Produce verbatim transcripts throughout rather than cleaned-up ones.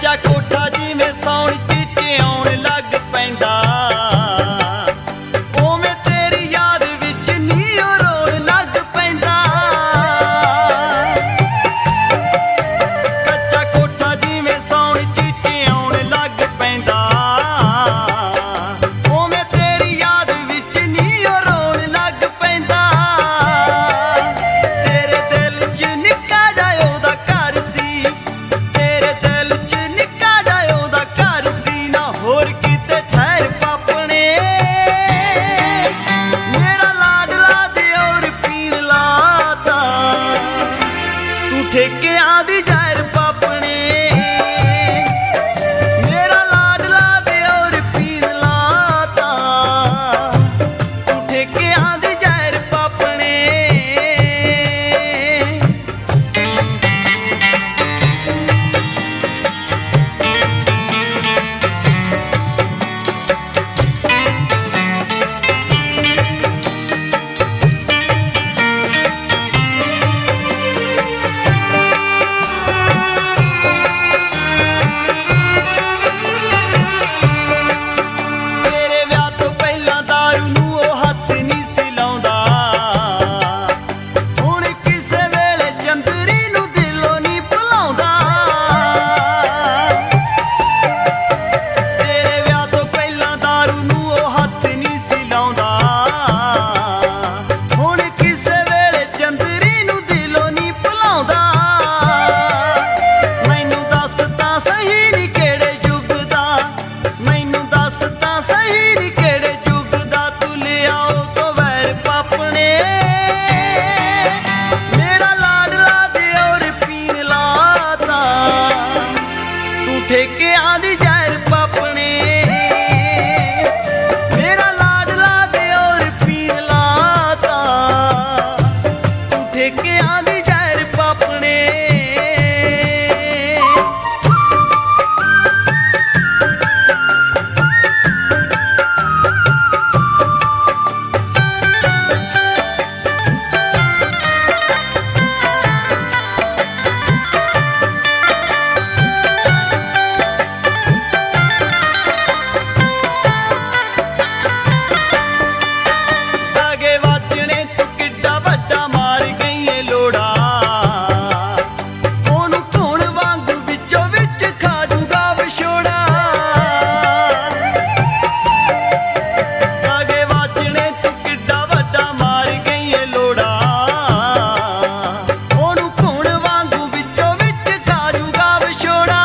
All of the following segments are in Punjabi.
ਕੱਚਾ ਕੋਠਾ ਜਿਵੇਂ ਸੌਣ ਚੀਚੇ ਆਉਣ ਲੱਗ ਪੈਂਦਾ, ਉਵੇਂ ਤੇਰੀ ਯਾਦ ਵਿੱਚ ਨੀ ਉਹ ਰੋਣ ਲੱਗ ਪੈਂਦਾ। ਕੱਚਾ ਕੋਠਾ ਜਿਵੇਂ ਸੌਣ ਚੀਚੇ ਆਉਣ ਲੱਗ ਪੈਂਦਾ, ਉਵੇਂ ਤੇਰੀ ਯਾਦ ਵਿੱਚ ਨੀ ਉਹ ਰੋਣ ਲੱਗ ਪੈਂਦਾ। ਤੇਰੇ ਦਿਲ 'ਚ ਨਿੱਕਾ ਜਿਹਾ ਉਹਦਾ ਘਰ ਸੀ, ਤੇਰੇ ਦਿਲ 'ਚ ਨਿੱਕਾ ਜਿਹਾ ਉਹਦਾ ਘਰ ਸੀ ਨਾ ਹੋਰ ਕਿਤੇ ਠਹਿਰ ਪਾਪਣੇ। ਮੇਰਾ ਲਾਡਲਾ ਦਿਓਰ ਪੀਣ ਲਾਤਾ ਤੂੰ ਠੇਕਿਆਂ ਦੀ ਜ਼ਹਿਰ ਪਾਪਣੇ। ਮੇਰਾ ਲਾਡਲਾ ਦਿਓਰ ਪੀਣ ਲਾਤਾ ਤੂੰ ਠੇਕਿਆਂ ਦੀ ਜ਼ਹਿਰ ਪਾਪਣੇ। ਤੇਰੇ ਵਿਆਹ ਤੋਂ ਪਹਿਲਾਂ ਦਾਰੂ ਨੂੰ ਉਹ ਹੱਥ ਨਹੀਂ ਸੀ ਲਾਉਂਦਾ, ਹੁਣ ਕਿਸੇ ਵੇਲੇ ਚੰਦਰੀ ਨੂੰ ਦਿਲੋਂ ਨਹੀਂ ਭੁਲਾਉਂਦਾ। ਤੇਰੇ ਵਿਆਹ ਤੋਂ ਪਹਿਲਾਂ ਦਾਰੂ ਨੂੰ ਉਹ ਹੱਥ ਨਹੀਂ ਸੀ ਲਾਉਂਦਾ, ਹੁਣ ਕਿਸੇ ਵੇਲੇ ਚੰਦਰੀ ਨੂੰ ਦਿਲੋਂ ਨਹੀਂ ਭੁਲਾਉਂਦਾ। ਮੈਨੂੰ ਦੱਸ ਤਾਂ ਸਹੀ ਨੀ ਕਿਹੜੇ ਯੁੱਗ ਦਾ, ਮੈਨੂੰ ਦੱਸ ਤਾਂ ਸਹੀ ਨੀ ਕਿਹੜੇ ਯੁੱਗ ਦਾ ਤੂੰ ਲਿਆਓ ਤੋਂ ਵੈਰ ਪਾਪਣੇ। ਮੇਰਾ ਲਾਡਲਾ ਦਿਓਰ ਪੀਣ ਲਾਤਾ ਤੂੰ ਠੇਕਿਆਂ ਦੀ ਜ਼ਹਿਰ ਪਾਪਣੇ। ਮੇਰਾ ਲਾਡਲਾ ਦਿਓਰ ਪੀਣ ਲਾਤਾ ਤੂੰ ਠੇਕਿਆਂ ਦੀ ਜ਼ਹਿਰ ਪਾਪਣੇ। ਦਾਗੇ ਵਾਜਣੇ ਤੂੰ ਕਿੱਡਾ ਵੱਡਾ ਮਾਰ ਗਈ ਏ ਲੋੜਾ, ਉਹਨੂੰ ਧੂਣ ਵਾਂਗੂ ਵਿੱਚੋਂ ਵਿੱਚ ਖਾ ਜੂਗਾ ਵਿਛੋੜਾ। ਦਾਗੇ ਵਾਜਣੇ ਤੂੰ ਕਿੱਡਾ ਵੱਡਾ ਮਾਰ ਗਈ ਏ ਲੋੜਾ, ਉਹਨੂੰ ਧੂਣ ਵਾਂਗੂ ਵਿੱਚੋਂ ਵਿੱਚ ਖਾ ਜੂਗਾ ਵਿਛੋੜਾ।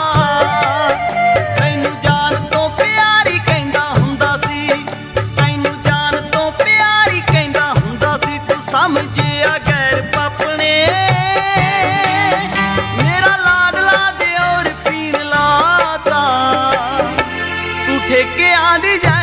ਤੈਨੂੰ ਜਾਨ ਤੋਂ ਪਿਆਰੀ ਕਹਿੰਦਾ ਹੁੰਦਾ ਸੀ, ਤੈਨੂੰ ਜਾਨ ਤੋਂ ਪਿਆਰੀ ਕਹਿੰਦਾ ਹੁੰਦਾ ਸੀ ਤੂੰ ਸਮਝਿਆ ਗੈਰ ਪਾਪਣੇ। ਮੇਰਾ ਲਾਡਲਾ ਦਿਓਰ ਪੀਣ ਲਾਤਾ ਤੂੰ ਠੇਕਿਆਂ ਦੀ ਜ਼ਹਿਰ